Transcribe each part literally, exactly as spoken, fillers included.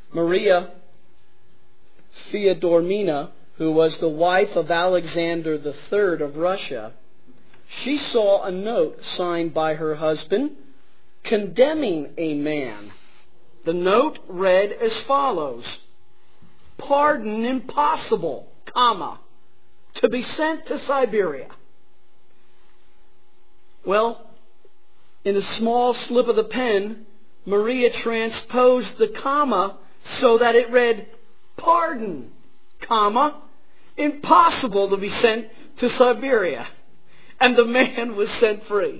Maria Feodorovna, who was the wife of Alexander the Third of Russia, she saw a note signed by her husband condemning a man. The note read as follows: "Pardon impossible, comma, to be sent to Siberia." Well, in a small slip of the pen, Maria transposed the comma so that it read, "Pardon, comma, impossible to be sent to Siberia." And the man was set free.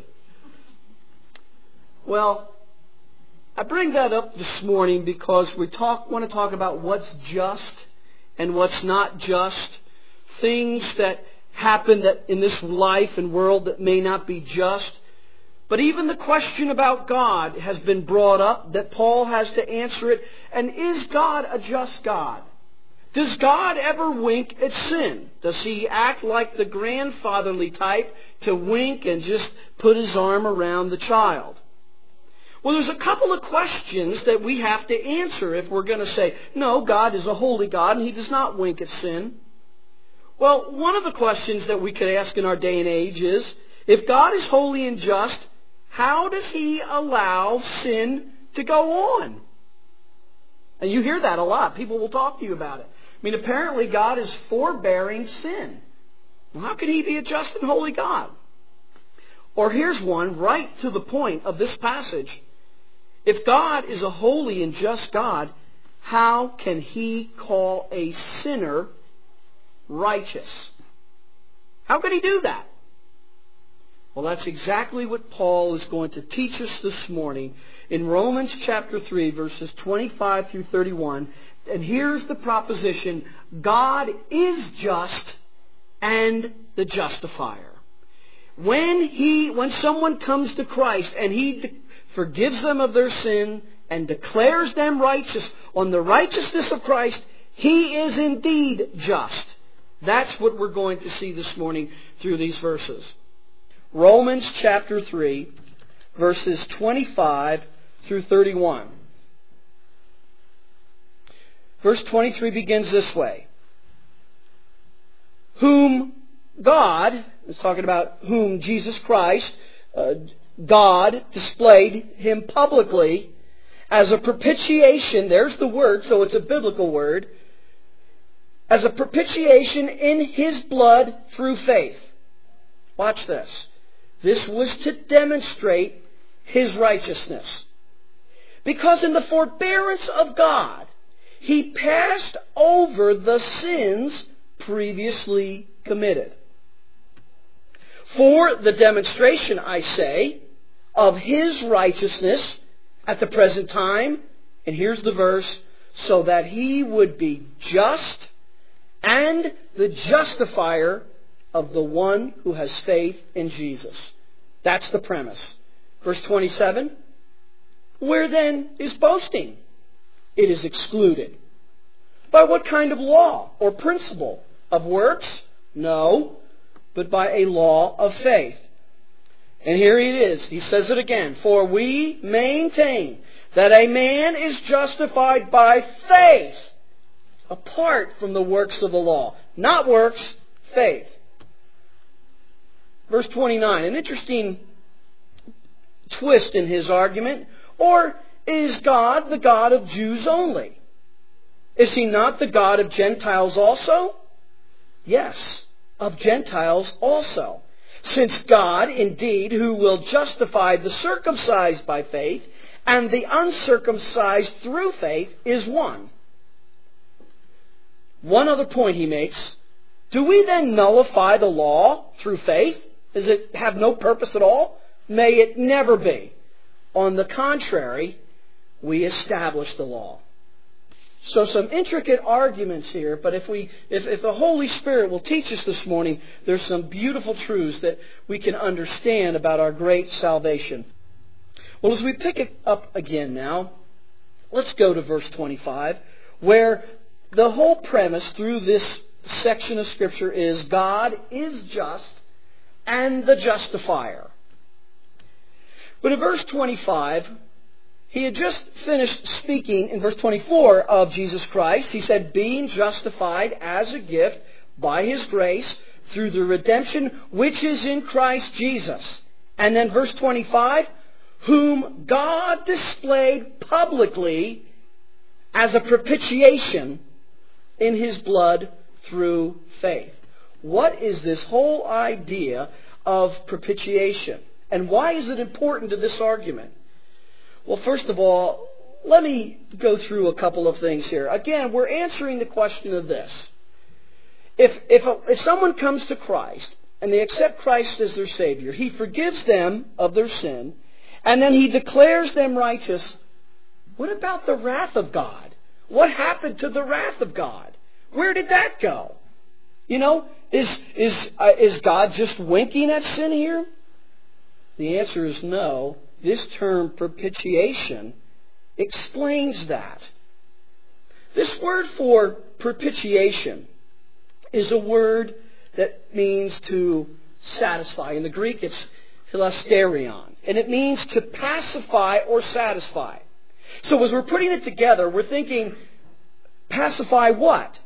Well, I bring that up this morning because we talk, want to talk about what's just and what's not just. Things that happen that in this life and world that may not be just. But even the question about God has been brought up, that Paul has to answer it. And is God a just God? Does God ever wink at sin? Does He act like the grandfatherly type to wink and just put His arm around the child? Well, there's a couple of questions that we have to answer if we're going to say, no, God is a holy God and He does not wink at sin. Well, one of the questions that we could ask in our day and age is, if God is holy and just, how does He allow sin to go on? And you hear that a lot. People will talk to you about it. I mean, apparently God is forbearing sin. Well, how can He be a just and holy God? Or here's one right to the point of this passage. If God is a holy and just God, how can He call a sinner righteous? How can He do that? Well, that's exactly what Paul is going to teach us this morning in Romans chapter three, verses twenty-five through thirty-one. And here's the proposition: God is just and the justifier. When he, when someone comes to Christ and He de- forgives them of their sin and declares them righteous on the righteousness of Christ, He is indeed just. That's what we're going to see this morning through these verses. Romans chapter three, verses twenty-five through thirty-one. Verse twenty-three begins this way: Whom God, it's talking about whom Jesus Christ, uh, God displayed Him publicly as a propitiation. There's the word, so it's a biblical word. As a propitiation in His blood through faith. Watch this. This was to demonstrate His righteousness. Because in the forbearance of God, He passed over the sins previously committed. For the demonstration, I say, of His righteousness at the present time, and here's the verse, so that He would be just and the justifier of the one who has faith in Jesus. That's the premise. Verse twenty-seven, where then is boasting? It is excluded. By what kind of law or principle? Of works? No, but by a law of faith. And here it is. He says it again. For we maintain that a man is justified by faith apart from the works of the law. Not works, faith. Verse twenty-nine, an interesting twist in his argument. Or is God the God of Jews only? Is He not the God of Gentiles also? Yes, of Gentiles also. Since God, indeed, who will justify the circumcised by faith and the uncircumcised through faith, is one. One other point he makes. Do we then nullify the law through faith? Does it have no purpose at all? May it never be. On the contrary, we establish the law. So some intricate arguments here, but if we, if, if the Holy Spirit will teach us this morning, there's some beautiful truths that we can understand about our great salvation. Well, as we pick it up again now, let's go to verse twenty-five, where the whole premise through this section of Scripture is God is just and the justifier. But in verse twenty-five, He had just finished speaking in verse twenty-four of Jesus Christ. He said, being justified as a gift by His grace through the redemption which is in Christ Jesus. And then verse twenty-five, whom God displayed publicly as a propitiation in His blood through faith. What is this whole idea of propitiation? And why is it important to this argument? Well, first of all, let me go through a couple of things here. Again, we're answering the question of this. If, if, if someone comes to Christ and they accept Christ as their Savior, He forgives them of their sin, and then He declares them righteous. What about the wrath of God? What happened to the wrath of God? Where did that go? You know, is, is, uh, is God just winking at sin here? The answer is no. This term propitiation explains that. This word for propitiation is a word that means to satisfy. In the Greek, it's hilasterion. And it means to pacify or satisfy. So as we're putting it together, we're thinking, pacify what?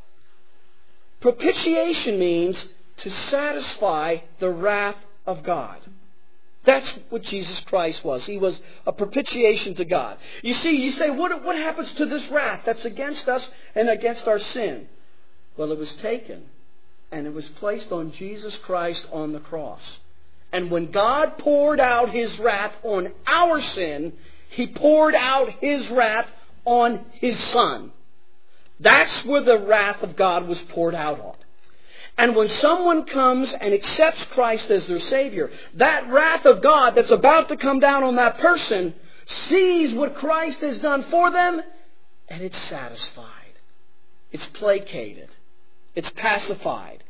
Propitiation means to satisfy the wrath of God. That's what Jesus Christ was. He was a propitiation to God. You see, you say, what, what happens to this wrath that's against us and against our sin? Well, it was taken and it was placed on Jesus Christ on the cross. And when God poured out His wrath on our sin, He poured out His wrath on His Son. That's where the wrath of God was poured out on. And when someone comes and accepts Christ as their Savior, that wrath of God that's about to come down on that person sees what Christ has done for them, and it's satisfied. It's placated. It's pacified.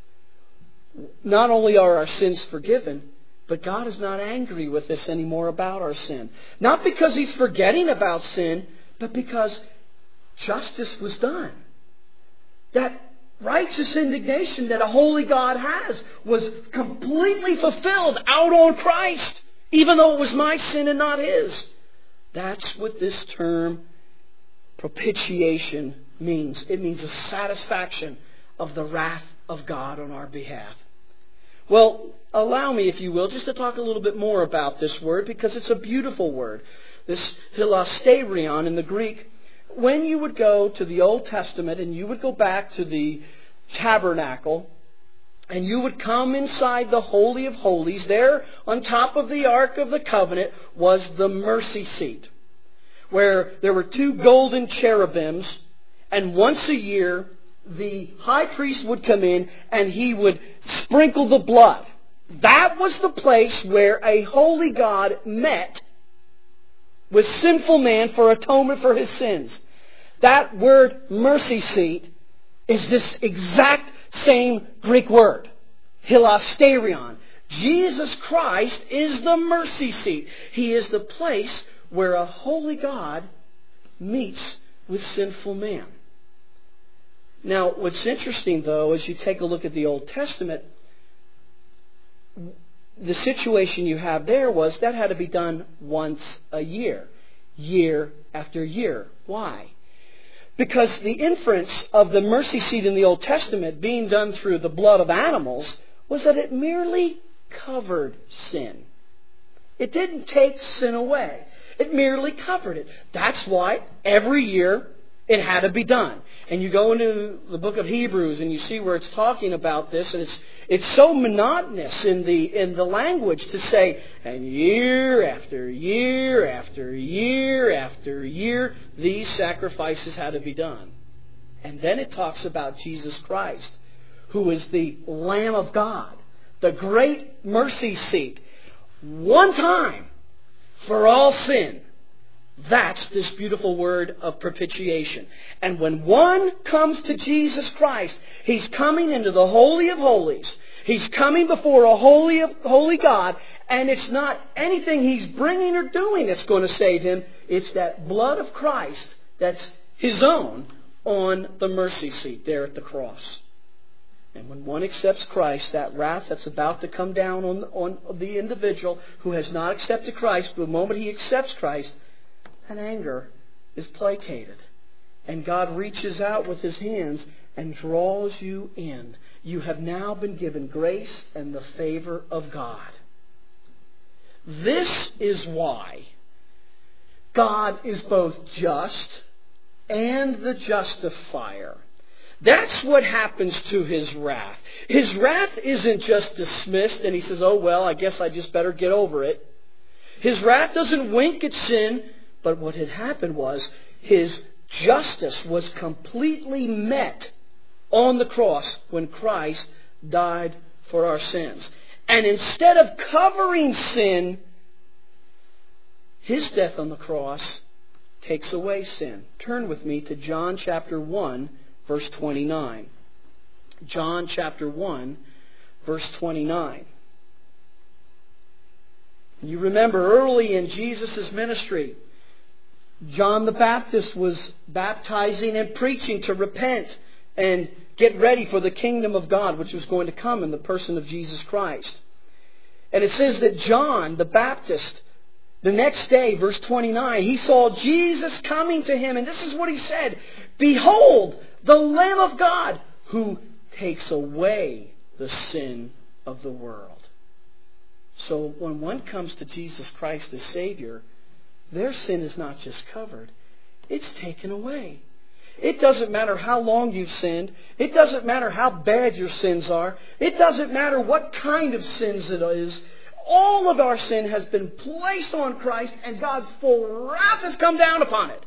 Not only are our sins forgiven, but God is not angry with us anymore about our sin. Not because He's forgetting about sin, but because justice was done. That righteous indignation that a holy God has was completely fulfilled out on Christ, even though it was my sin and not His. That's what this term propitiation means. It means a satisfaction of the wrath of God on our behalf. Well, allow me, if you will, just to talk a little bit more about this word, because it's a beautiful word. This hilasterion in the Greek. When you would go to the Old Testament and you would go back to the tabernacle and you would come inside the Holy of Holies, there on top of the Ark of the Covenant was the mercy seat, where there were two golden cherubims, and once a year the high priest would come in and he would sprinkle the blood. That was the place where a holy God met with sinful man for atonement for his sins. That word mercy seat is this exact same Greek word, hilasterion. Jesus Christ is the mercy seat. He is the place where a holy God meets with sinful man. Now, what's interesting, though, as you take a look at the Old Testament, the situation you have there was that had to be done once a year, year after year. Why? Because the inference of the mercy seat in the Old Testament being done through the blood of animals was that it merely covered sin. It didn't take sin away. It merely covered it. That's why every year it had to be done. And you go into the book of Hebrews and you see where it's talking about this, and it's it's so monotonous in the in the language to say, and year after year after year after year, these sacrifices had to be done. And then it talks about Jesus Christ, who is the Lamb of God, the great mercy seat, one time for all sin. That's this beautiful word of propitiation. And when one comes to Jesus Christ, he's coming into the Holy of Holies. He's coming before a holy, holy God, and it's not anything he's bringing or doing that's going to save him. It's that blood of Christ that's His own on the mercy seat there at the cross. And when one accepts Christ, that wrath that's about to come down on, on the individual who has not accepted Christ, the moment he accepts Christ, and anger is placated. And God reaches out with His hands and draws you in. You have now been given grace and the favor of God. This is why God is both just and the justifier. That's what happens to His wrath. His wrath isn't just dismissed and He says, oh well, I guess I just better get over it. His wrath doesn't wink at sin, but what had happened was His justice was completely met on the cross when Christ died for our sins. And instead of covering sin, His death on the cross takes away sin. Turn with me to John chapter one, verse twenty-nine. John chapter one, verse twenty-nine. You remember early in Jesus' ministry, John the Baptist was baptizing and preaching to repent and get ready for the kingdom of God, which was going to come in the person of Jesus Christ. And it says that John the Baptist, the next day, verse twenty-nine, he saw Jesus coming to him, and this is what he said, behold, the Lamb of God who takes away the sin of the world. So when one comes to Jesus Christ as Savior, their sin is not just covered, it's taken away. It doesn't matter how long you've sinned. It doesn't matter how bad your sins are. It doesn't matter what kind of sins it is. All of our sin has been placed on Christ, and God's full wrath has come down upon it,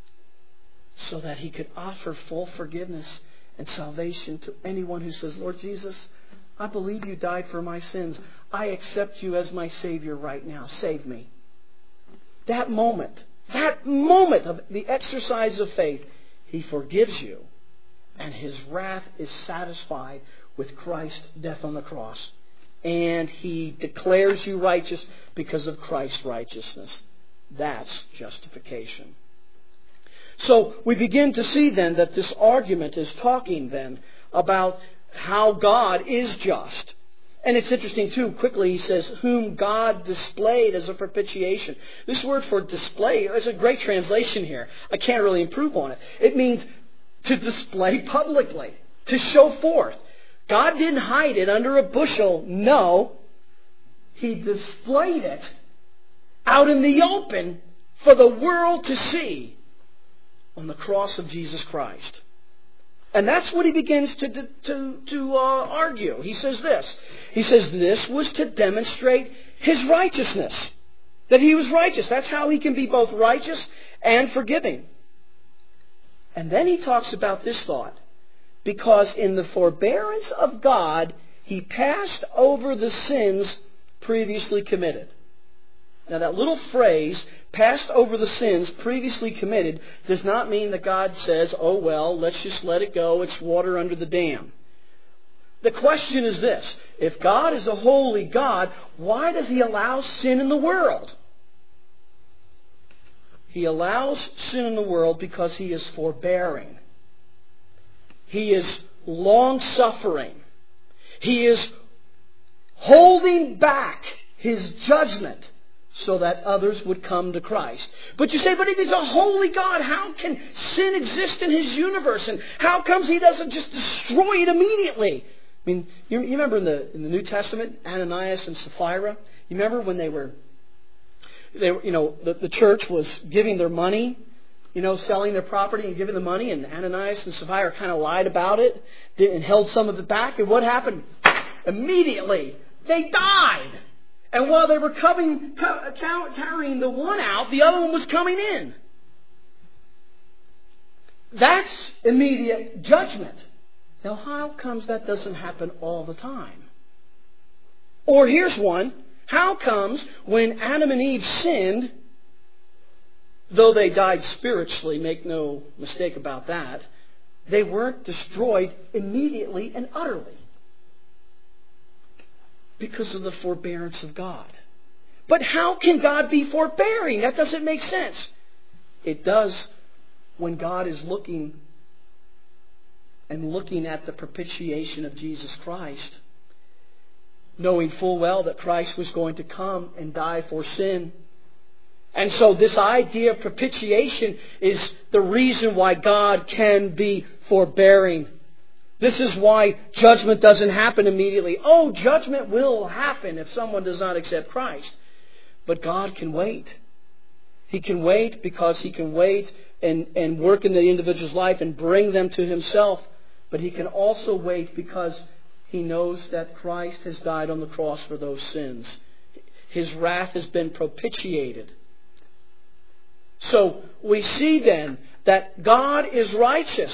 so that He could offer full forgiveness and salvation to anyone who says, Lord Jesus, I believe You died for my sins. I accept You as my Savior right now. Save me. That moment, that moment of the exercise of faith, He forgives you, and His wrath is satisfied with Christ's death on the cross. And He declares you righteous because of Christ's righteousness. That's justification. So we begin to see then that this argument is talking then about how God is just. And it's interesting too, quickly he says, whom God displayed as a propitiation. This word for display is a great translation here. I can't really improve on it. It means to display publicly, to show forth. God didn't hide it under a bushel. No, He displayed it out in the open for the world to see on the cross of Jesus Christ. And that's what he begins to, to, to uh, argue. He says this. He says this was to demonstrate His righteousness. That He was righteous. That's how He can be both righteous and forgiving. And then he talks about this thought. Because in the forbearance of God, He passed over the sins previously committed. Now that little phrase, passed over the sins previously committed, does not mean that God says, oh well, let's just let it go, it's water under the dam. The question is this, if God is a holy God, why does He allow sin in the world? He allows sin in the world because He is forbearing. He is long-suffering. He is holding back His judgment so that others would come to Christ. But you say, but if He's a holy God, how can sin exist in His universe? And how comes He doesn't just destroy it immediately? I mean, you, you remember in the in the New Testament, Ananias and Sapphira? You remember when they were, they were, you know, the, the church was giving their money, you know, selling their property and giving the money, and Ananias and Sapphira kind of lied about it and held some of it back. And what happened? Immediately, they died. And while they were coming, carrying the one out, the other one was coming in. That's immediate judgment. Now, how comes that doesn't happen all the time? Or here's one. How comes when Adam and Eve sinned, though they died spiritually, make no mistake about that, they weren't destroyed immediately and utterly? Because of the forbearance of God. But how can God be forbearing? That doesn't make sense. It does when God is looking and looking at the propitiation of Jesus Christ, knowing full well that Christ was going to come and die for sin, And so this idea of propitiation is the reason why God can be forbearing. This is why judgment doesn't happen immediately. Oh, judgment will happen if someone does not accept Christ. But God can wait. He can wait because He can wait and, and work in the individual's life and bring them to Himself. But He can also wait because He knows that Christ has died on the cross for those sins. His wrath has been propitiated. So we see then that God is righteous,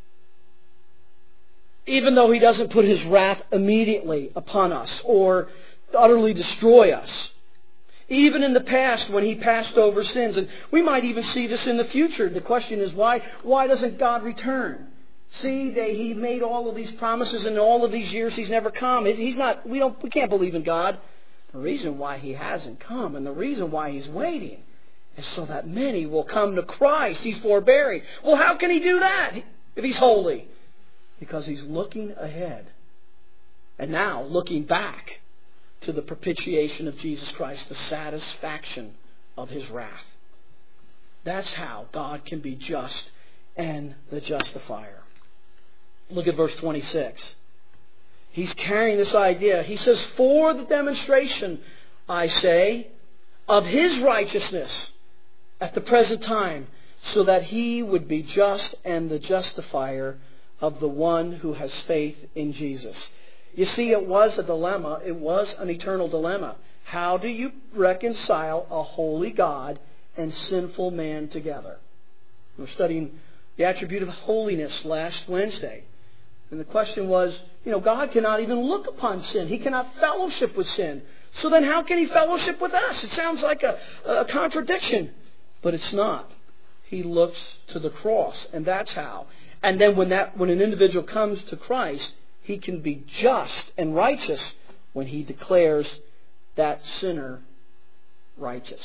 even though He doesn't put His wrath immediately upon us or utterly destroy us. Even in the past when He passed over sins, and we might even see this in the future. The question is why? Why doesn't God return? See, they, He made all of these promises, and in all of these years He's never come. He's not. We don't. We can't believe in God. The reason why He hasn't come, and the reason why He's waiting, is so that many will come to Christ. He's forbearing. Well, how can He do that if He's holy? Because He's looking ahead, and now looking back to the propitiation of Jesus Christ, the satisfaction of His wrath. That's how God can be just and the justifier. Look at verse twenty-six. He's carrying this idea. He says, for the demonstration, I say, of His righteousness at the present time, so that He would be just and the justifier of the one who has faith in Jesus. You see, it was a dilemma. It was an eternal dilemma. How do you reconcile a holy God and sinful man together? We were studying the attribute of holiness last Wednesday. And the question was, you know, God cannot even look upon sin. He cannot fellowship with sin. So then how can He fellowship with us? It sounds like a, a contradiction. But it's not. He looks to the cross, and that's how. And then when that when an individual comes to Christ, he can be just and righteous when he declares that sinner righteous.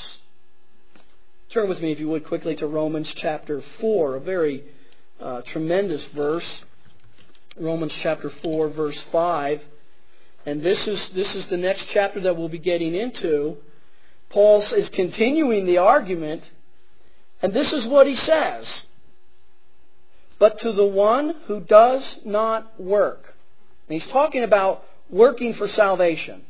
Turn with me, if you would, quickly to Romans chapter four, a very uh, tremendous verse. Romans chapter four, verse five. And this is this is the next chapter that we'll be getting into. Paul is continuing the argument, and this is what he says. But to the one who does not work. And he's talking about working for salvation.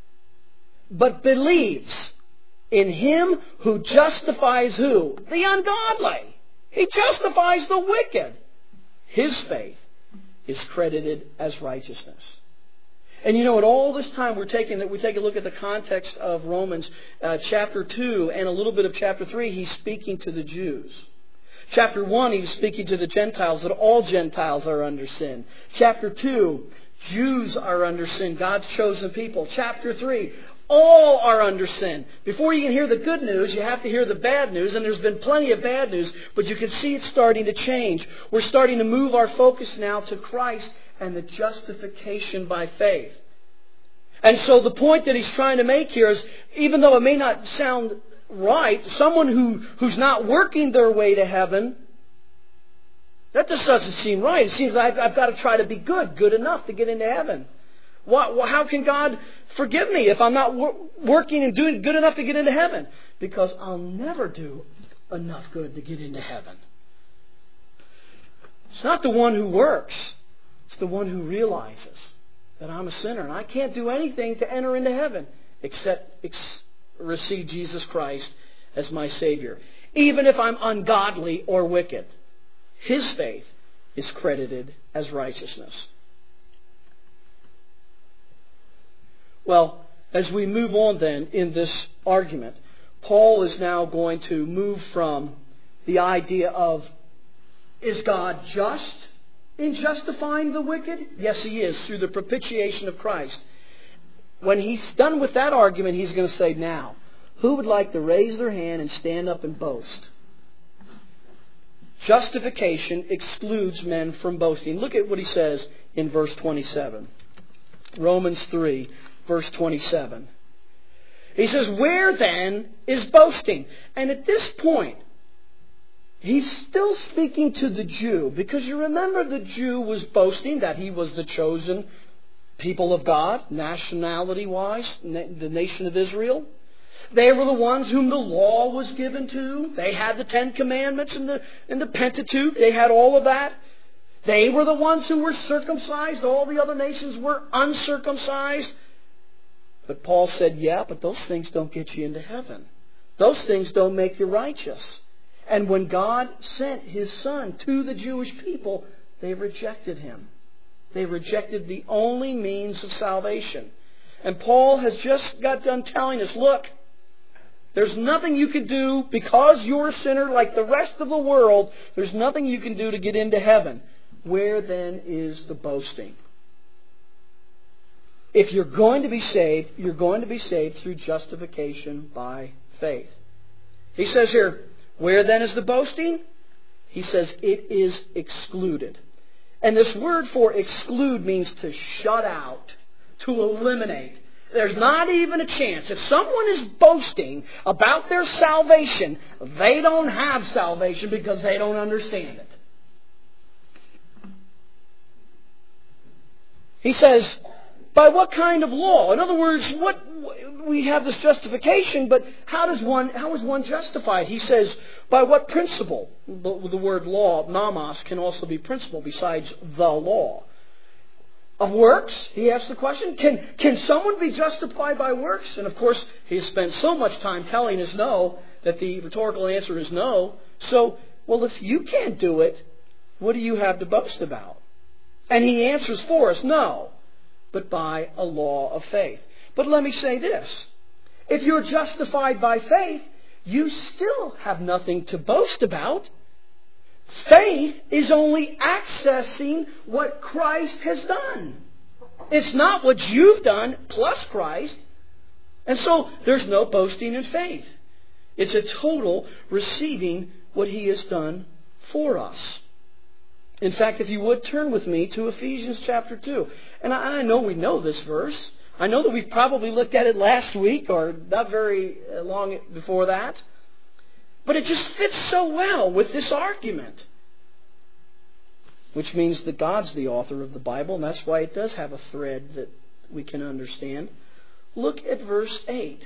But believes in Him who justifies who? The ungodly. He justifies the wicked. His faith is credited as righteousness. And you know, at all this time we're taking that we take a look at the context of Romans uh, chapter two and a little bit of chapter three. He's speaking to the Jews. Chapter one, he's speaking to the Gentiles, that all Gentiles are under sin. Chapter two, Jews are under sin, God's chosen people. Chapter three, all are under sin. Before you can hear the good news, you have to hear the bad news, and there's been plenty of bad news, but you can see it's starting to change. We're starting to move our focus now to Christ and the justification by faith. And so the point that he's trying to make here is, even though it may not sound right, someone who, who's not working their way to heaven, that just doesn't seem right. It seems like I've, I've got to try to be good, good enough to get into heaven. Why, well, how can God forgive me if I'm not wor- working and doing good enough to get into heaven? Because I'll never do enough good to get into heaven. It's not the one who works. It's the one who realizes that I'm a sinner and I can't do anything to enter into heaven except ex- receive Jesus Christ as my Savior. Even if I'm ungodly or wicked, his faith is credited as righteousness. Well, as we move on then in this argument, Paul is now going to move from the idea of, is God just in justifying the wicked? Yes, He is, through the propitiation of Christ. When he's done with that argument, he's going to say, now, who would like to raise their hand and stand up and boast? Justification excludes men from boasting. Look at what he says in verse twenty-seven. Romans three, verse twenty-seven. He says, where then is boasting? And at this point, he's still speaking to the Jew, because you remember the Jew was boasting that he was the chosen people of God, nationality-wise, the nation of Israel. They were the ones whom the law was given to. They had the Ten Commandments and the, and the Pentateuch. They had all of that. They were the ones who were circumcised. All the other nations were uncircumcised. But Paul said, yeah, but those things don't get you into heaven. Those things don't make you righteous. And when God sent His Son to the Jewish people, they rejected Him. They rejected the only means of salvation. And Paul has just got done telling us, look, there's nothing you can do because you're a sinner like the rest of the world. There's nothing you can do to get into heaven. Where then is the boasting? If you're going to be saved, you're going to be saved through justification by faith. He says here, where then is the boasting? He says it is excluded. And this word for exclude means to shut out, to eliminate. There's not even a chance. If someone is boasting about their salvation, they don't have salvation because they don't understand it. He says, by what kind of law? In other words, what we have this justification, but how does one how is one justified? He says, by what principle? The, the word law, nomos, can also be principle besides the law. Of works? He asks the question. Can, can someone be justified by works? And of course, he has spent so much time telling us no, that the rhetorical answer is no. So, well, if you can't do it, what do you have to boast about? And he answers for us, no, but by a law of faith. But let me say this. If you're justified by faith, you still have nothing to boast about. Faith is only accessing what Christ has done. It's not what you've done plus Christ. And so there's no boasting in faith. It's a total receiving what He has done for us. In fact, if you would turn with me to Ephesians chapter two. And I, I know we know this verse. I know that we probably looked at it last week or not very long before that. But it just fits so well with this argument. Which means that God's the author of the Bible, and that's why it does have a thread that we can understand. Look at verse eight.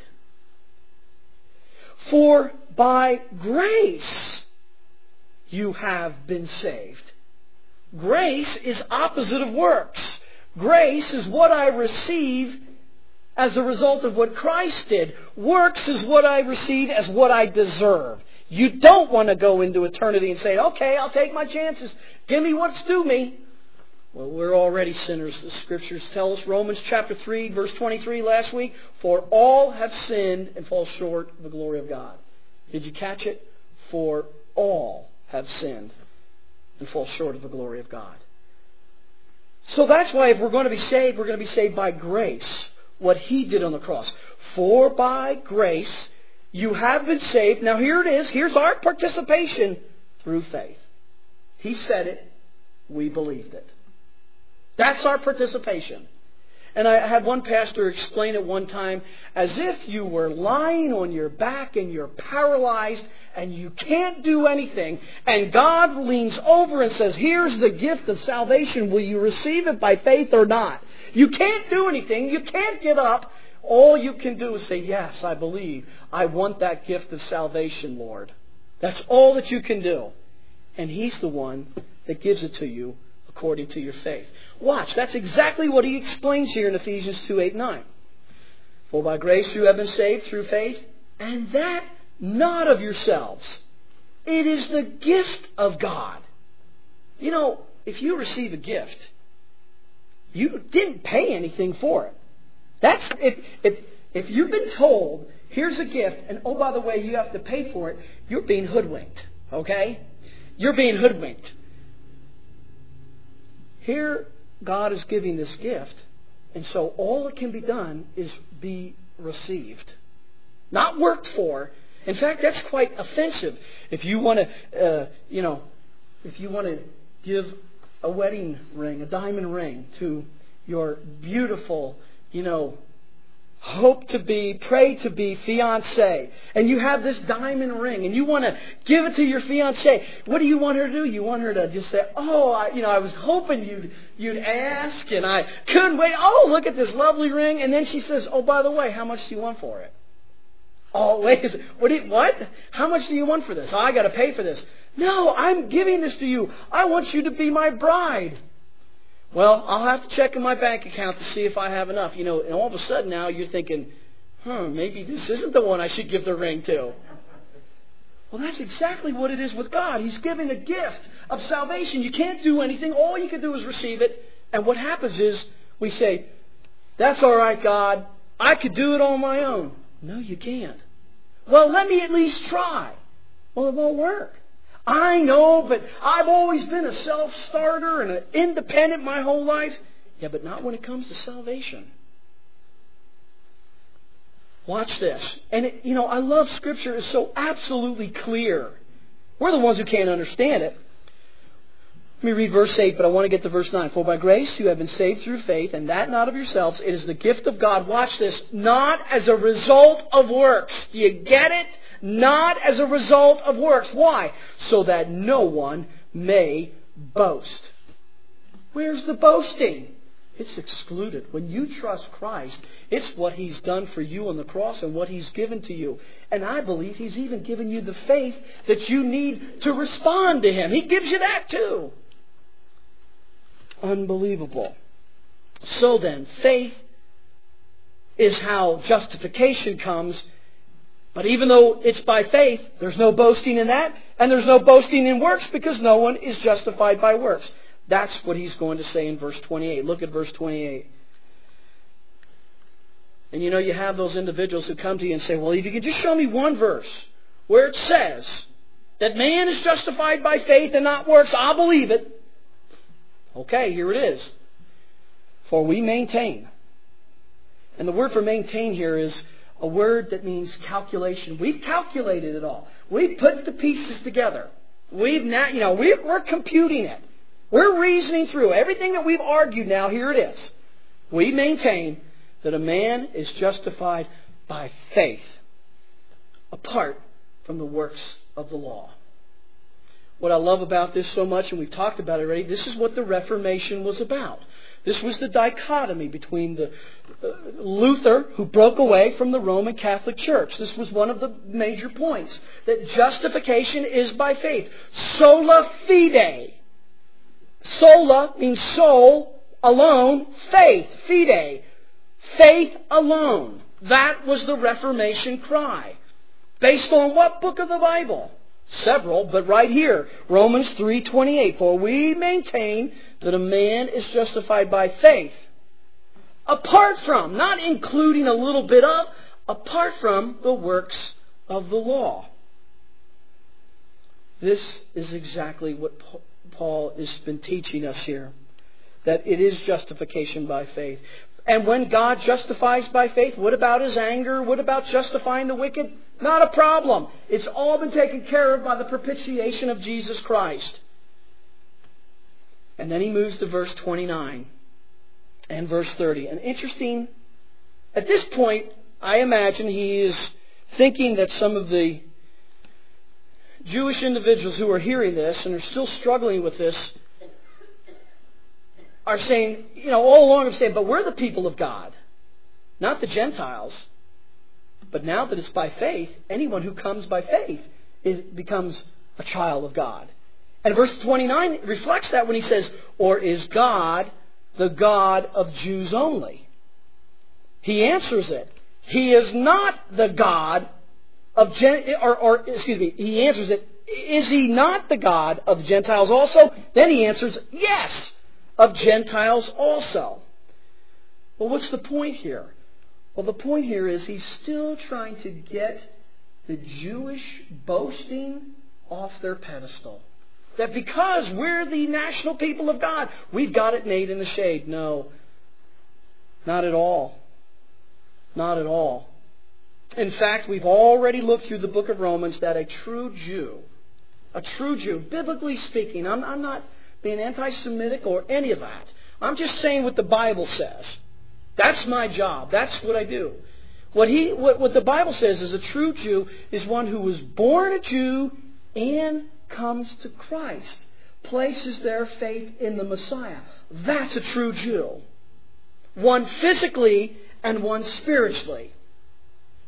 For by grace you have been saved. Grace is opposite of works. Grace is what I receive as a result of what Christ did. Works is what I receive as what I deserve. You don't want to go into eternity and say, okay, I'll take my chances. Give me what's due me. Well, we're already sinners. The Scriptures tell us, Romans chapter three, verse twenty-three last week, for all have sinned and fall short of the glory of God. Did you catch it? For all have sinned and fall short of the glory of God. So that's why if we're going to be saved, we're going to be saved by grace. What He did on the cross. For by grace you have been saved. Now here it is. Here's our participation through faith. He said it. We believed it. That's our participation. And I had one pastor explain it one time as if you were lying on your back and you're paralyzed and you can't do anything. And God leans over and says, here's the gift of salvation. Will you receive it by faith or not? You can't do anything. You can't get up. All you can do is say, yes, I believe. I want that gift of salvation, Lord. That's all that you can do. And He's the one that gives it to you according to your faith. Watch, that's exactly what he explains here in Ephesians two, eight, nine. For by grace you have been saved through faith, and that not of yourselves. It is the gift of God. You know, if you receive a gift, you didn't pay anything for it. That's if if if you've been told, here's a gift, and oh, by the way, you have to pay for it, you're being hoodwinked. Okay? You're being hoodwinked. Here, God is giving this gift, and so all that can be done is be received. Not worked for. In fact, that's quite offensive. If you want to, uh, you know, if you want to give a wedding ring, a diamond ring to your beautiful, you know, hope to be, pray to be fiancé, and you have this diamond ring, and you want to give it to your fiancé, what do you want her to do? You want her to just say, oh, I, you know, I was hoping you'd you'd ask, and I couldn't wait. Oh, look at this lovely ring. And then she says, oh, by the way, how much do you want for it? Oh, wait, is it, what, do you, what? How much do you want for this? Oh, I got to pay for this. No, I'm giving this to you. I want you to be my bride. Well, I'll have to check in my bank account to see if I have enough. You know, and all of a sudden now you're thinking, huh, maybe this isn't the one I should give the ring to. Well, that's exactly what it is with God. He's giving a gift of salvation. You can't do anything. All you can do is receive it. And what happens is we say, that's all right, God. I could do it on my own. No, you can't. Well, let me at least try. Well, it won't work. I know, but I've always been a self-starter and an independent my whole life. Yeah, but not when it comes to salvation. Watch this. And, it, you know, I love Scripture. It's so absolutely clear. We're the ones who can't understand it. Let me read verse eight, but I want to get to verse nine. For by grace you have been saved through faith, and that not of yourselves. It is the gift of God. Watch this. Not as a result of works. Do you get it? Not as a result of works. Why? So that no one may boast. Where's the boasting? It's excluded. When you trust Christ, it's what He's done for you on the cross and what He's given to you. And I believe He's even given you the faith that you need to respond to Him. He gives you that too. Unbelievable. So then, faith is how justification comes. But even though it's by faith, there's no boasting in that. And there's no boasting in works because no one is justified by works. That's what he's going to say in verse twenty-eight. Look at verse twenty-eight. And you know, you have those individuals who come to you and say, well, if you could just show me one verse where it says that man is justified by faith and not works, I'll believe it. Okay, here it is. For we maintain. And the word for maintain here is a word that means calculation. We've calculated it all. We've put the pieces together. We've now, you know, we're, we're computing it. We're reasoning through everything that we've argued now. Here it is. We maintain that a man is justified by faith apart from the works of the law. What I love about this so much, and we've talked about it already, this is what the Reformation was about. This was the dichotomy between the uh, Luther, who broke away from the Roman Catholic Church. This was one of the major points, that justification is by faith. Sola fide. Sola means soul, alone, faith, fide. Faith alone. That was the Reformation cry. Based on what book of the Bible? Several, but right here, Romans three twenty-eight. For we maintain that a man is justified by faith. Apart from, not including a little bit of, apart from the works of the law. This is exactly what Paul has been teaching us here. That it is justification by faith. And when God justifies by faith, what about His anger? What about justifying the wicked? Not a problem. It's all been taken care of by the propitiation of Jesus Christ. And then he moves to verse twenty-nine and verse thirty. And interesting, at this point, I imagine he is thinking that some of the Jewish individuals who are hearing this and are still struggling with this are saying, you know, all along I'm saying, but we're the people of God, not the Gentiles. But now that it's by faith, anyone who comes by faith is, becomes a child of God. And verse twenty-nine reflects that when he says, or is God the God of Jews only? He answers it. He is not the God of Gen- or, or excuse me, he answers it, is He not the God of the Gentiles also? Then he answers, yes, of Gentiles also. Well, what's the point here? Well, the point here is he's still trying to get the Jewish boasting off their pedestal. That because we're the national people of God, we've got it made in the shade. No, not at all. Not at all. In fact, we've already looked through the book of Romans that a true Jew, a true Jew, biblically speaking, I'm, I'm not being anti-Semitic or any of that. I'm just saying what the Bible says. That's my job. That's what I do. What he, what, what the Bible says is a true Jew is one who was born a Jew and comes to Christ, places their faith in the Messiah. That's a true Jew. One physically and one spiritually.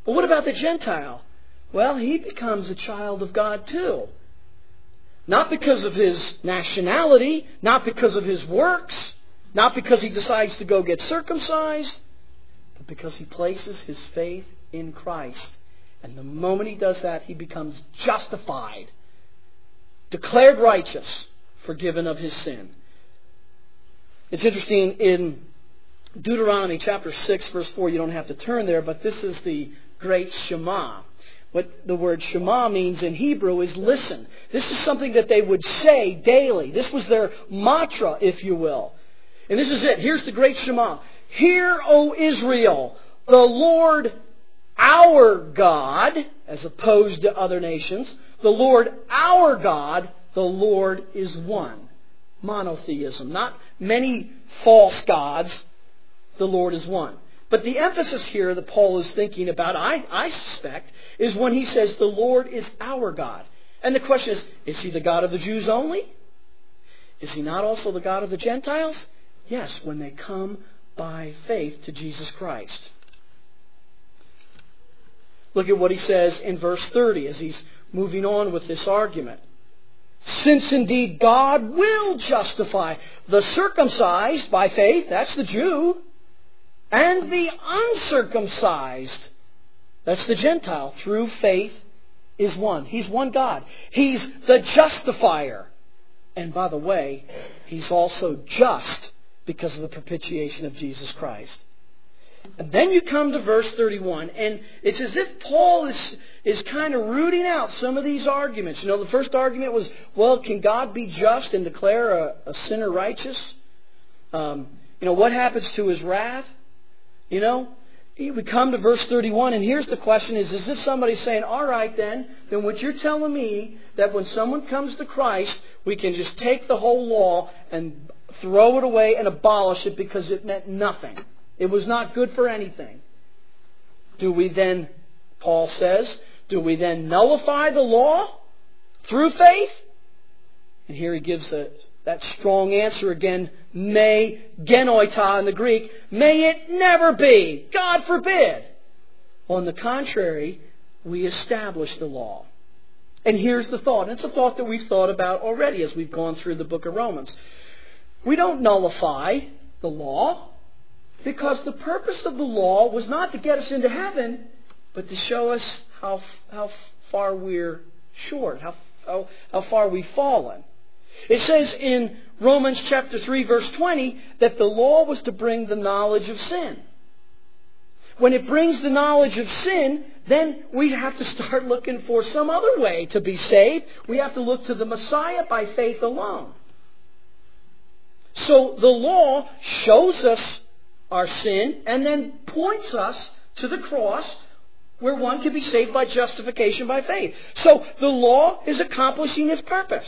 But what about the Gentile? Well, he becomes a child of God too. Not because of his nationality, not because of his works, not because he decides to go get circumcised, but because he places his faith in Christ. And the moment he does that, he becomes justified, declared righteous, forgiven of his sin. It's interesting, in Deuteronomy chapter six, verse four, you don't have to turn there, but this is the great Shema. What the word Shema means in Hebrew is listen. This is something that they would say daily. This was their mantra, if you will. And this is it. Here's the great Shema. Hear, O Israel, the Lord our God, as opposed to other nations, the Lord our God, the Lord is one. Monotheism. Not many false gods. The Lord is one. But the emphasis here that Paul is thinking about, I, I suspect, is when he says the Lord is our God. And the question is, is he the God of the Jews only? Is he not also the God of the Gentiles? Yes, when they come by faith to Jesus Christ. Look at what he says in verse thirty as he's moving on with this argument. Since indeed God will justify the circumcised by faith, that's the Jew, and the uncircumcised, that's the Gentile, through faith is one. He's one God. He's the justifier. And by the way, He's also just because of the propitiation of Jesus Christ. And then you come to verse thirty-one, and it's as if Paul is, is kind of rooting out some of these arguments. You know, the first argument was, well, can God be just and declare a, a sinner righteous? Um, you know, what happens to His wrath? You know, we come to verse thirty-one, and here's the question, is as if somebody's saying, all right then, then what you're telling me, that when someone comes to Christ, we can just take the whole law and throw it away and abolish it because it meant nothing. It was not good for anything. Do we then, Paul says, do we then nullify the law through faith? And here he gives a, that strong answer again, may, genoita in the Greek, may it never be. God forbid. On the contrary, we establish the law. And here's the thought. And it's a thought that we've thought about already as we've gone through the book of Romans. We don't nullify the law, because the purpose of the law was not to get us into heaven, but to show us how how far we're short, how, how, how far we've fallen. It says in Romans chapter three, verse twenty, that the law was to bring the knowledge of sin. When it brings the knowledge of sin, then we have to start looking for some other way to be saved. We have to look to the Messiah by faith alone. So the law shows us our sin and then points us to the cross where one can be saved by justification by faith. So the law is accomplishing its purpose.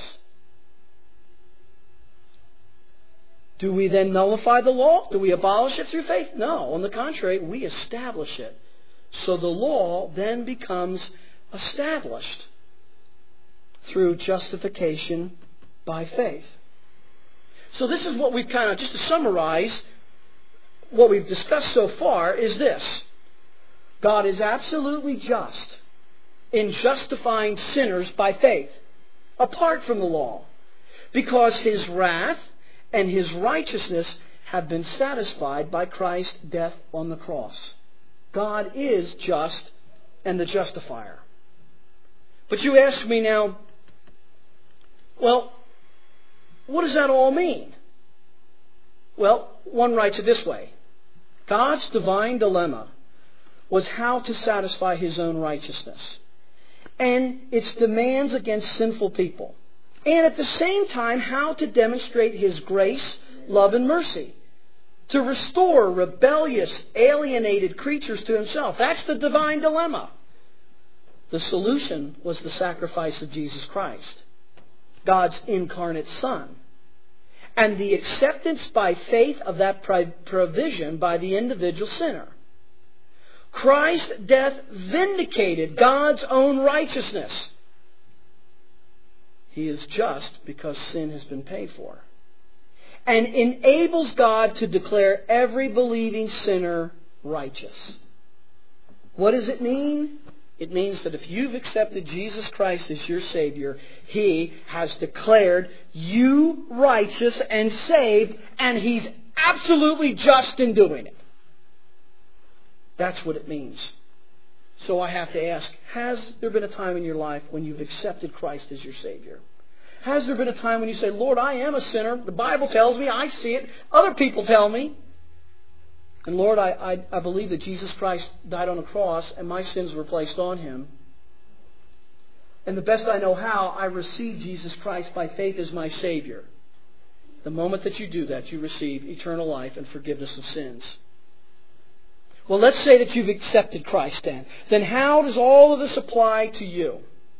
Do we then nullify the law? Do we abolish it through faith? No. On the contrary, we establish it. So the law then becomes established through justification by faith. So this is what we've kind of, just to summarize, what we've discussed so far is this. God is absolutely just in justifying sinners by faith, apart from the law, because His wrath and His righteousness have been satisfied by Christ's death on the cross. God is just and the justifier. But you ask me now, well, what does that all mean? Well, one writes it this way. God's divine dilemma was how to satisfy His own righteousness and its demands against sinful people. And at the same time, how to demonstrate His grace, love, and mercy to restore rebellious, alienated creatures to Himself. That's the divine dilemma. The solution was the sacrifice of Jesus Christ, God's incarnate Son, and the acceptance by faith of that provision by the individual sinner. Christ's death vindicated God's own righteousness. He is just because sin has been paid for, and enables God to declare every believing sinner righteous. What does it mean? It means that if you've accepted Jesus Christ as your Savior, He has declared you righteous and saved, and He's absolutely just in doing it. That's what it means. So I have to ask, has there been a time in your life when you've accepted Christ as your Savior? Has there been a time when you say, Lord, I am a sinner. The Bible tells me. I see it. Other people tell me. And Lord, I, I, I believe that Jesus Christ died on a cross and my sins were placed on Him. And the best I know how, I receive Jesus Christ by faith as my Savior. The moment that you do that, you receive eternal life and forgiveness of sins. Well, let's say that you've accepted Christ then. Then how does all of this apply to you?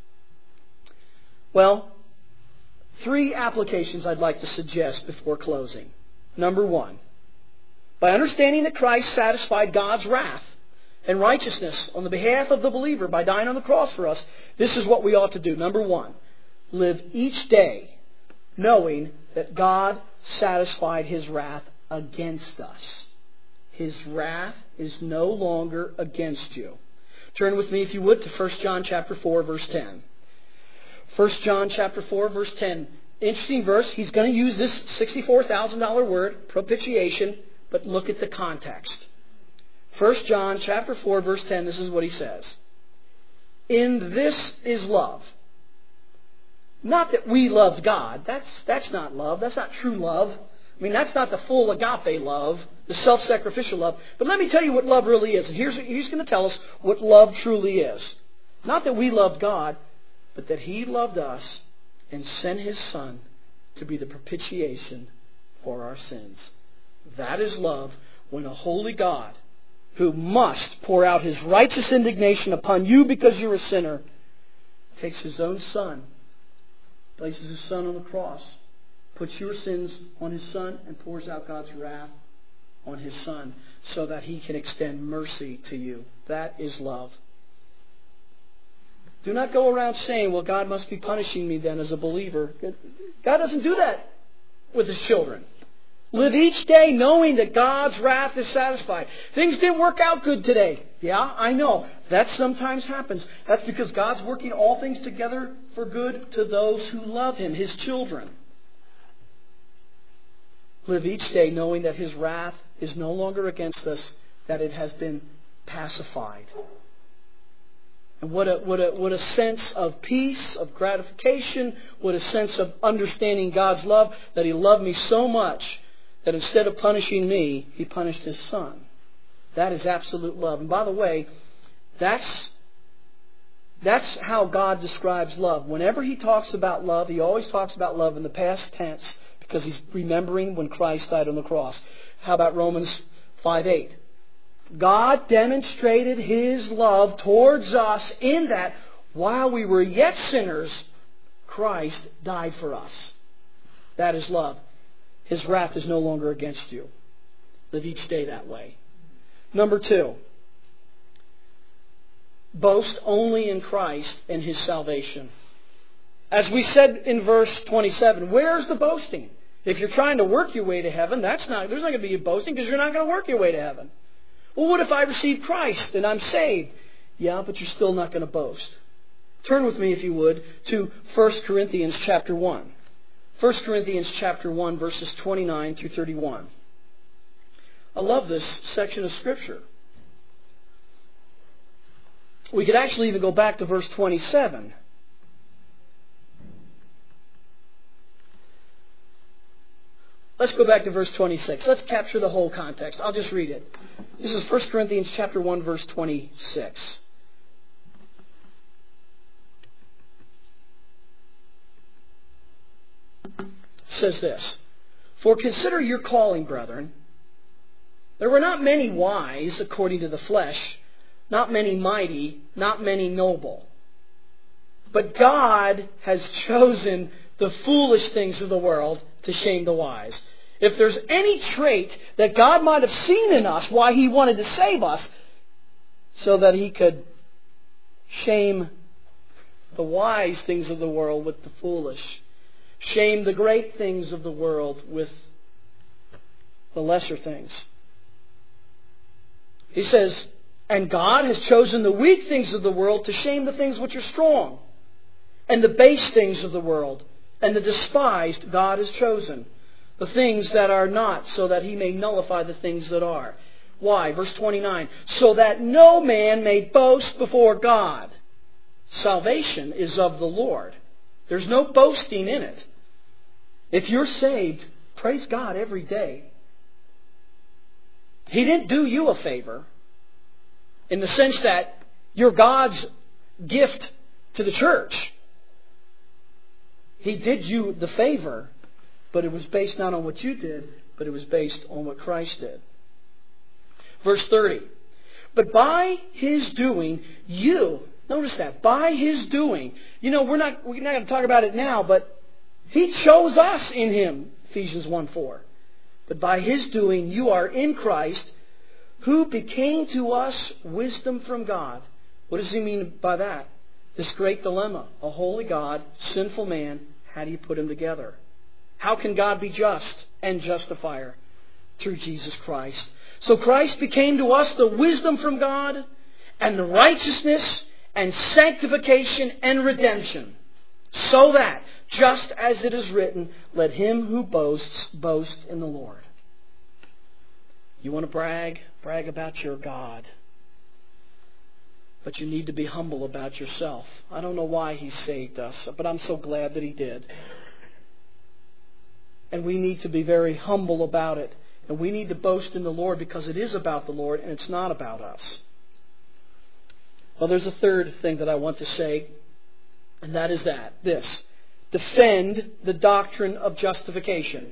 Well, three applications I'd like to suggest before closing. Number one, by understanding that Christ satisfied God's wrath and righteousness on the behalf of the believer by dying on the cross for us, this is what we ought to do. Number one, live each day knowing that God satisfied His wrath against us. His wrath is no longer against you. Turn with me, if you would, to First John chapter four, verse ten. First John chapter four, verse ten. Interesting verse. He's going to use this sixty-four thousand dollars word, propitiation, but look at the context. First John chapter four, verse ten, this is what he says. In this is love. Not that we loved God. That's, that's not love. That's not true love. I mean, that's not the full agape love, the self-sacrificial love. But let me tell you what love really is. And here's, he's going to tell us what love truly is. Not that we loved God, but that He loved us and sent His Son to be the propitiation for our sins. That is love, when a holy God, who must pour out His righteous indignation upon you because you're a sinner, takes His own Son, places His Son on the cross, puts your sins on His Son, and pours out God's wrath on His Son so that He can extend mercy to you. That is love. Do not go around saying, well, God must be punishing me then as a believer. God doesn't do that with His children. Live each day knowing that God's wrath is satisfied. Things didn't work out good today. Yeah, I know. That sometimes happens. That's because God's working all things together for good to those who love Him, His children. Live each day knowing that His wrath is no longer against us, that it has been pacified. And what a, what a, what a sense of peace, of gratification, what a sense of understanding God's love, that He loved me so much that instead of punishing me, He punished His Son. That is absolute love. And by the way, that's, that's how God describes love. Whenever He talks about love, He always talks about love in the past tense, because He's remembering when Christ died on the cross. How about Romans five eight? God demonstrated His love towards us in that while we were yet sinners, Christ died for us. That is love. His wrath is no longer against you. Live each day that way. Number two, boast only in Christ and His salvation. As we said in verse twenty-seven, where's the boasting? If you're trying to work your way to heaven, that's not, there's not going to be a boasting because you're not going to work your way to heaven. Well, what if I receive Christ and I'm saved? Yeah, but you're still not going to boast. Turn with me, if you would, to First Corinthians chapter one. First Corinthians chapter one, verses twenty-nine through thirty-one. I love this section of Scripture. We could actually even go back to verse twenty-seven. Let's go back to verse twenty-six. Let's capture the whole context. I'll just read it. This is First Corinthians chapter one, verse twenty-six. It says this, for consider your calling, brethren. There were not many wise according to the flesh, not many mighty, not many noble. But God has chosen the foolish things of the world to shame the wise. If there's any trait that God might have seen in us, why He wanted to save us, so that He could shame the wise things of the world with the foolish. Shame the great things of the world with the lesser things. He says, And God has chosen the weak things of the world to shame the things which are strong. And the base things of the world. And the despised God has chosen. The things that are not, so that He may nullify the things that are. Why? Verse twenty-nine. So that no man may boast before God. Salvation is of the Lord. There's no boasting in it. If you're saved, praise God every day. He didn't do you a favor in the sense that you're God's gift to the church. He did you the favor, but it was based not on what you did, but it was based on what Christ did. Verse thirty. But by His doing, you, notice that, by His doing, you know, we're not, we're not going to talk about it now, but He chose us in Him, Ephesians one four. But by His doing, you are in Christ, who became to us wisdom from God. What does He mean by that? This great dilemma. A holy God, sinful man, how do you put Him together? How can God be just and justifier? Through Jesus Christ. So Christ became to us the wisdom from God, and the righteousness and sanctification and redemption. So that, just as it is written, let him who boasts, boast in the Lord. You want to brag? Brag about your God. But you need to be humble about yourself. I don't know why He saved us, but I'm so glad that He did. And we need to be very humble about it. And we need to boast in the Lord because it is about the Lord and it's not about us. Well, there's a third thing that I want to say, and that is that, this. Defend the doctrine of justification.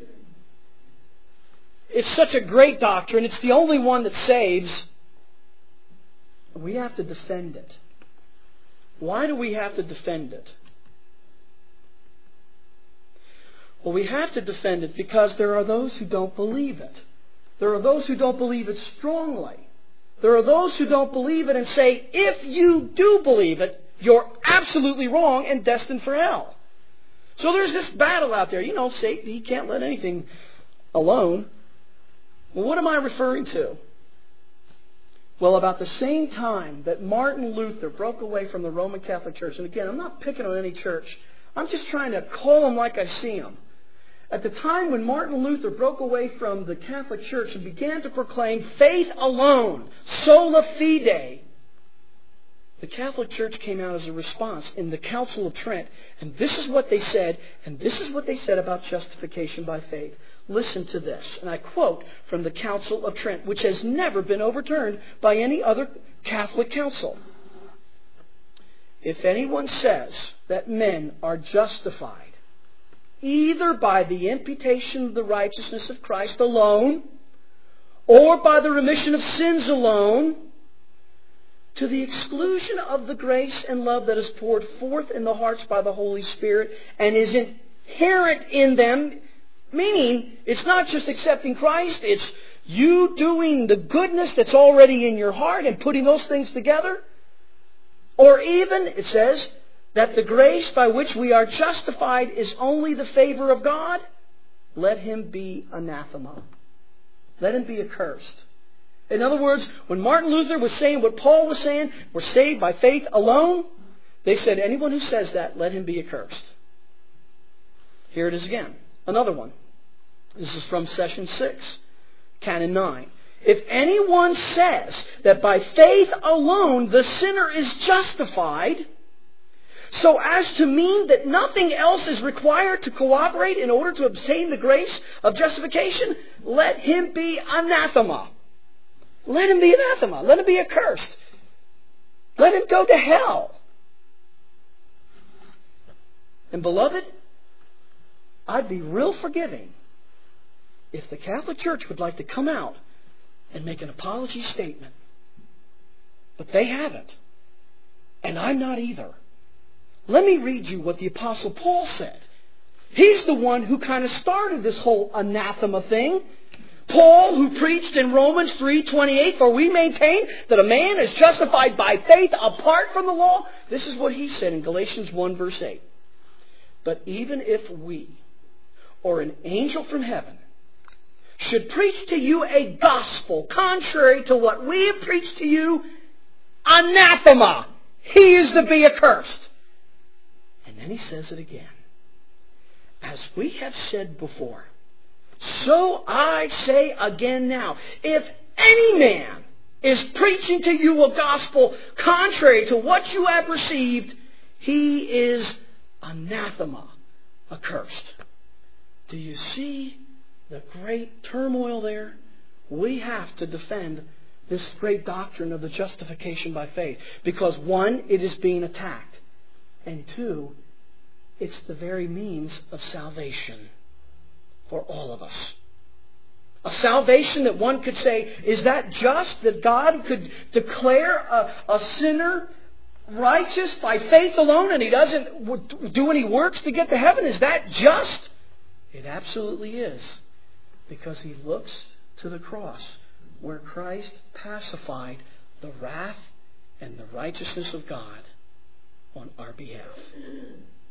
It's such a great doctrine. It's the only one that saves. We have to defend it. Why do we have to defend it? Well, we have to defend it because there are those who don't believe it. There are those who don't believe it strongly. There are those who don't believe it and say, if you do believe it, you're absolutely wrong and destined for hell. So there's this battle out there. You know, Satan, he can't let anything alone. Well, what am I referring to? Well, about the same time that Martin Luther broke away from the Roman Catholic Church, and again, I'm not picking on any church. I'm just trying to call them like I see them. At the time when Martin Luther broke away from the Catholic Church and began to proclaim faith alone, sola fide, the Catholic Church came out as a response in the Council of Trent. And this is what they said, and this is what they said about justification by faith. Listen to this, and I quote from the Council of Trent, which has never been overturned by any other Catholic council. If anyone says that men are justified either by the imputation of the righteousness of Christ alone, or by the remission of sins alone, to the exclusion of the grace and love that is poured forth in the hearts by the Holy Spirit and is inherent in them, meaning it's not just accepting Christ, it's you doing the goodness that's already in your heart and putting those things together. Or even, it says, that the grace by which we are justified is only the favor of God. Let him be anathema. Let him be accursed. In other words, when Martin Luther was saying what Paul was saying, we're saved by faith alone, they said anyone who says that, let him be accursed. Here it is again. Another one. This is from session six, canon nine. If anyone says that by faith alone the sinner is justified, so as to mean that nothing else is required to cooperate in order to obtain the grace of justification, let him be anathema. Let him be anathema. Let him be accursed. Let him go to hell. And beloved, I'd be real forgiving if the Catholic Church would like to come out and make an apology statement. But they haven't. And I'm not either. Let me read you what the Apostle Paul said. He's the one who kind of started this whole anathema thing. Paul, who preached in Romans three twenty-eight, for we maintain that a man is justified by faith apart from the law. This is what he said in Galatians one verse eight. But even if we, or an angel from heaven, should preach to you a gospel contrary to what we have preached to you, anathema. He is to be accursed. And then he says it again. As we have said before, so I say again now, if any man is preaching to you a gospel contrary to what you have received, he is anathema, accursed. Do you see the great turmoil there? We have to defend this great doctrine of the justification by faith. Because one, it is being attacked. And two, it's the very means of salvation for all of us. A salvation that one could say, is that just that God could declare a, a sinner righteous by faith alone and he doesn't do any works to get to heaven? Is that just? It absolutely is. Because he looks to the cross where Christ pacified the wrath and the righteousness of God on our behalf.